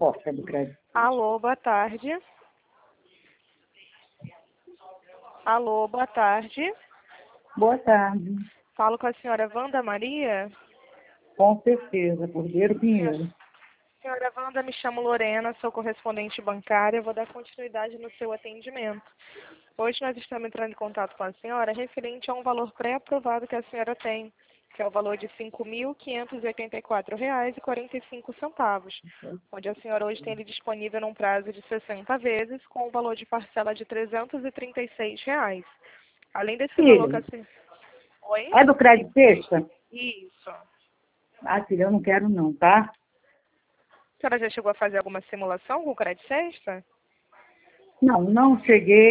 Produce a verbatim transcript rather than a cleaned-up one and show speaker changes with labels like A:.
A: resposta do crédito.
B: Alô, boa tarde. Alô, boa tarde.
A: Boa tarde.
B: Falo com a senhora Wanda Maria?
A: Com certeza, Cordeiro Pinheiro.
B: Senhora Wanda, me chamo Lorena, sou correspondente bancária, vou dar continuidade no seu atendimento. Hoje nós estamos entrando em contato com a senhora referente a um valor pré-aprovado que a senhora tem, que é o valor de cinco mil quinhentos e oitenta e quatro reais e quarenta e cinco centavos, onde a senhora hoje tem ele disponível num prazo de sessenta vezes, com o valor de parcela de trezentos e trinta e seis reais. Além desse
A: Filha,
B: valor que a senhora... Oi?
A: é do crédito sexta?
B: Isso.
A: Ah, filha, eu não quero não, tá?
B: A senhora já chegou a fazer alguma simulação com o Crédito Sexta?
A: Não, não cheguei.